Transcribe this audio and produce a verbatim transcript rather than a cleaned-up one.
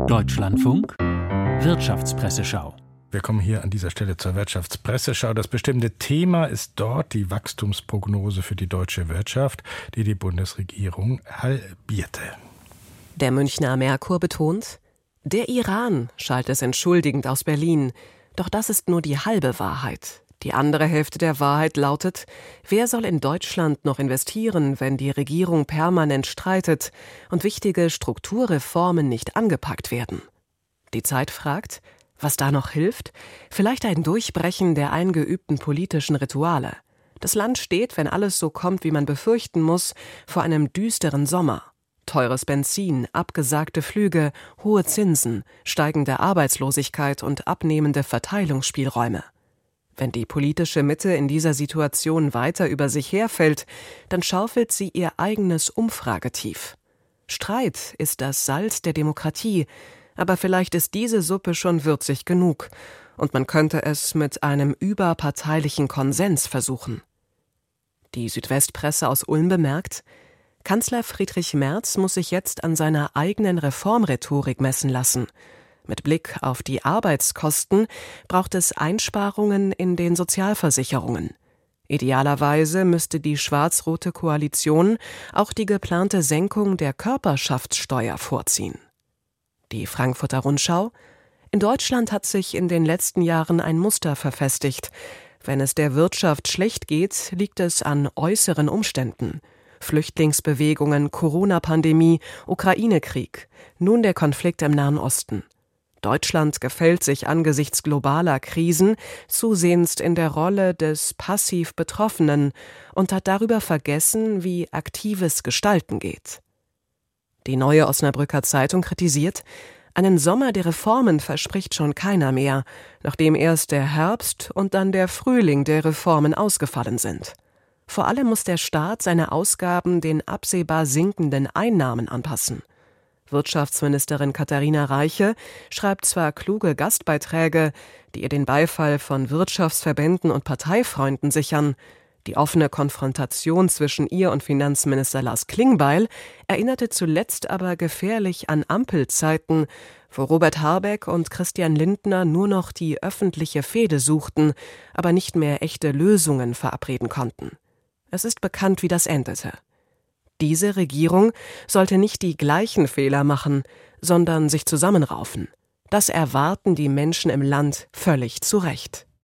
Deutschlandfunk Wirtschaftspresseschau. Wir kommen hier an dieser Stelle zur Wirtschaftspresseschau. Das bestimmte Thema ist dort die Wachstumsprognose für die deutsche Wirtschaft, die die Bundesregierung halbierte. Der Münchner Merkur betont, der Iran, schallt es entschuldigend aus Berlin. Doch das ist nur die halbe Wahrheit. Die andere Hälfte der Wahrheit lautet, wer soll in Deutschland noch investieren, wenn die Regierung permanent streitet und wichtige Strukturreformen nicht angepackt werden? Die Zeit fragt, was da noch hilft? Vielleicht ein Durchbrechen der eingeübten politischen Rituale. Das Land steht, wenn alles so kommt, wie man befürchten muss, vor einem düsteren Sommer. Teures Benzin, abgesagte Flüge, hohe Zinsen, steigende Arbeitslosigkeit und abnehmende Verteilungsspielräume. Wenn die politische Mitte in dieser Situation weiter über sich herfällt, dann schaufelt sie ihr eigenes Umfragetief. Streit ist das Salz der Demokratie, aber vielleicht ist diese Suppe schon würzig genug und man könnte es mit einem überparteilichen Konsens versuchen. Die Südwestpresse aus Ulm bemerkt, Kanzler Friedrich Merz muss sich jetzt an seiner eigenen Reformrhetorik messen lassen. Mit Blick auf die Arbeitskosten braucht es Einsparungen in den Sozialversicherungen. Idealerweise müsste die schwarz-rote Koalition auch die geplante Senkung der Körperschaftssteuer vorziehen. Die Frankfurter Rundschau: In Deutschland hat sich in den letzten Jahren ein Muster verfestigt. Wenn es der Wirtschaft schlecht geht, liegt es an äußeren Umständen. Flüchtlingsbewegungen, Corona-Pandemie, Ukraine-Krieg, nun der Konflikt im Nahen Osten. Deutschland gefällt sich angesichts globaler Krisen zusehends in der Rolle des passiv Betroffenen und hat darüber vergessen, wie aktives Gestalten geht. Die Neue Osnabrücker Zeitung kritisiert, einen Sommer der Reformen verspricht schon keiner mehr, nachdem erst der Herbst und dann der Frühling der Reformen ausgefallen sind. Vor allem muss der Staat seine Ausgaben den absehbar sinkenden Einnahmen anpassen. Wirtschaftsministerin Katharina Reiche schreibt zwar kluge Gastbeiträge, die ihr den Beifall von Wirtschaftsverbänden und Parteifreunden sichern. Die offene Konfrontation zwischen ihr und Finanzminister Lars Klingbeil erinnerte zuletzt aber gefährlich an Ampelzeiten, wo Robert Habeck und Christian Lindner nur noch die öffentliche Fehde suchten, aber nicht mehr echte Lösungen verabreden konnten. Es ist bekannt, wie das endete. Diese Regierung sollte nicht die gleichen Fehler machen, sondern sich zusammenraufen. Das erwarten die Menschen im Land völlig zu Recht.